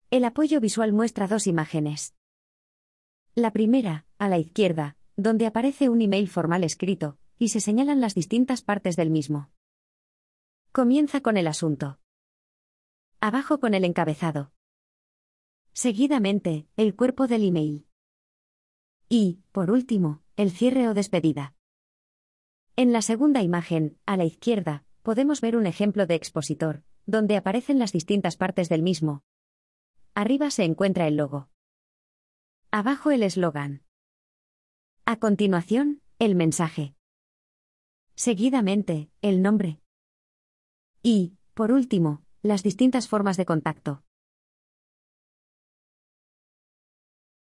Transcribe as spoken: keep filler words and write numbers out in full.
El apoyo visual muestra dos imágenes. La primera, a la izquierda, donde aparece un email formal escrito, y se señalan las distintas partes del mismo. Comienza con el asunto. Abajo con el encabezado. Seguidamente, el cuerpo del email. Y, por último, el cierre o despedida. En la segunda imagen, a la izquierda, podemos ver un ejemplo de expositor, donde aparecen las distintas partes del mismo. Arriba se encuentra el logo. Abajo el eslogan. A continuación, el mensaje. Seguidamente, el nombre. Y, por último, las distintas formas de contacto.